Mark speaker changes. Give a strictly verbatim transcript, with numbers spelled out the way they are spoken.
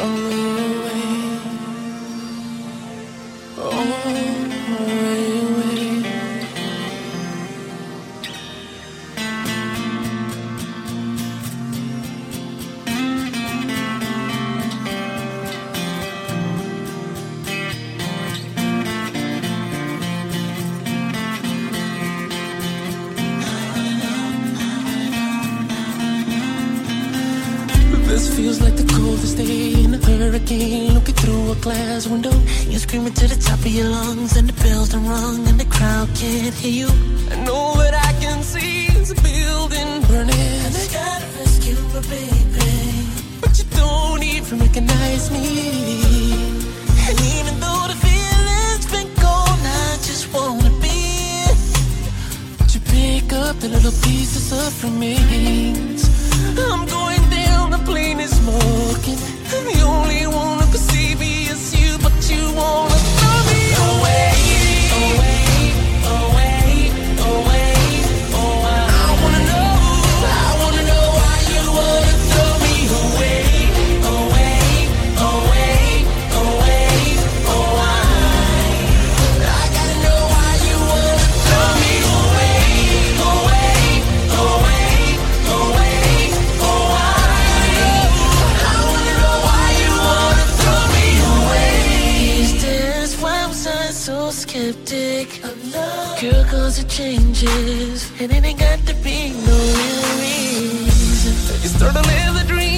Speaker 1: This feels like the coldest day in a hurricane. Looking through a glass window, you're screaming to the top of your lungs, and the bells done rung, and the crowd can't hear you. And all that I can see is a building burning, and I gotta rescue my baby, but you don't even recognize me. And even though the feeling's been gone, I just wanna be. But you pick up the little pieces of remains. I'm going down, the plane is smoking, and the only one who can see me is you, but you wanna throw me away, away, away, away, oh, I wanna know, I wanna know why you wanna throw me away, away, away, away, oh, I, I gotta know why you wanna throw me away, away, away, away. So skeptic of love, girl, cause it changes, and it ain't got to be no real reason. You start to live the dream.